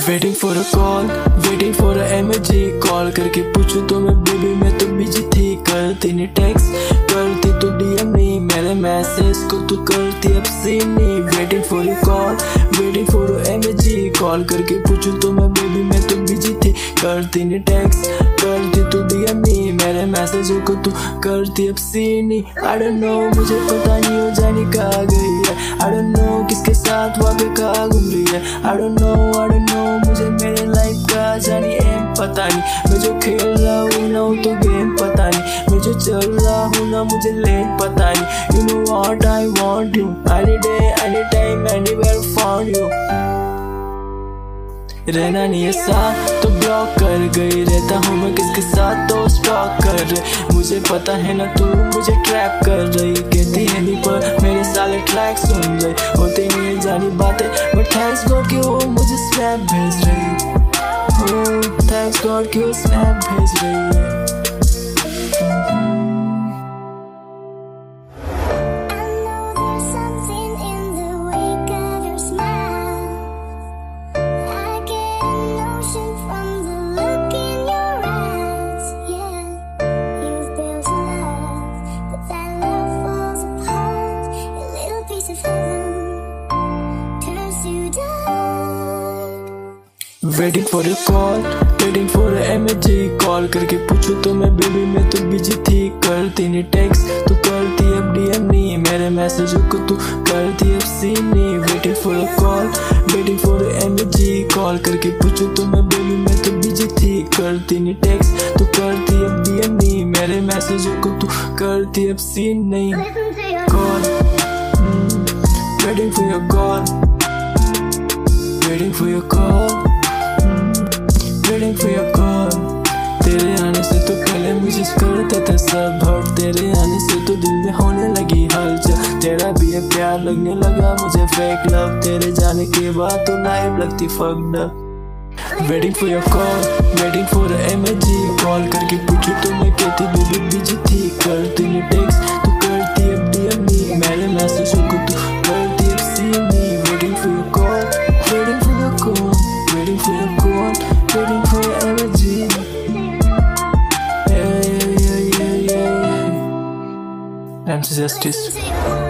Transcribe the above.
Waiting for a call, waiting for a emoji. Call करके पूछूं तो मैं बेबी मैं तो बिजी थी। करती नहीं टेक्स्ट, करती तो डीएम नहीं, मेरे मैसेज को तू करती अब सीन नहीं। Waiting for a call, waiting for a emoji. Call करके पूछूं तो मैं बेबी मैं तो बिजी थी। करती नहीं टेक्स्ट, करती तो डीएम नहीं, मेरे मैसेज को तू करती अब सीन नहीं। आई डोंट नो, मुझे पता नहीं वो जाने कहाँ गई है। आई डोंट नो किसके साथ वहाँ पे कहाँ घूम रही है। आई डोंट नो मुझे मेरे लाइफ का जानी एम पता नहीं। मैं जो खेल रहा हूँ ना वो तो गेम पता नहीं। मैं जो चल रहा हूँ ना मुझे लेन पता नहीं। You know what I want you, any day, anytime, anywhere found you। रहना नहीं है साथ तो ब्लॉक कर गई, रहता हूँ मैं किसके साथ तो स्टॉक कर रहे। मुझे पता है ना तू मुझे ट्रैप कर रही, कहती है नहीं पर मेरे साले ट्रैक सुन रही। होते नहीं जानी बातें बट थैंक्स गॉड कि वो मुझे स्नैप भेज रही। थैंक्स गॉड कि वो स्नैप भेज रही है। Waiting for a call, waiting for a emoji. Call करके पूछूं तो मैं बेबी मैं तो बिजी थी। करती नहीं टेक्स्ट तो करती अब डीएम नहीं, मेरे मैसेजों को तू करती अब सीन नहीं। Waiting for a call, waiting for a emoji. Call करके पूछूं तो मैं बेबी मैं तो बिजी थी। करती नहीं टेक्स्ट तो करती अब डीएम नहीं, मेरे मैसेजों को तू करती अब सीन नहीं। Call, waiting for your call, waiting for your call, waiting for your call. तेरे आने से तो पहले मुझे करते थे सब हर्ट, तेरे आने से तो दिल में होने लगी हलचल। तेरा भी ये प्यार लगने लगा मुझे फेक लव, तेरे जाने के बाद तो लाइफ लगती fucked up. Waiting for your call, waiting for a emoji. Call करके पूछूं तो मैं कहती बेबी बिजी थी। करती नहीं टेक्स्ट तो करती अब डीएम नहीं, मेरे मैसेजों को तू करती अब सीन नहीं। Waiting for your call, waiting for your call, waiting for your call, waiting for your energy. Yeah. MC Justice.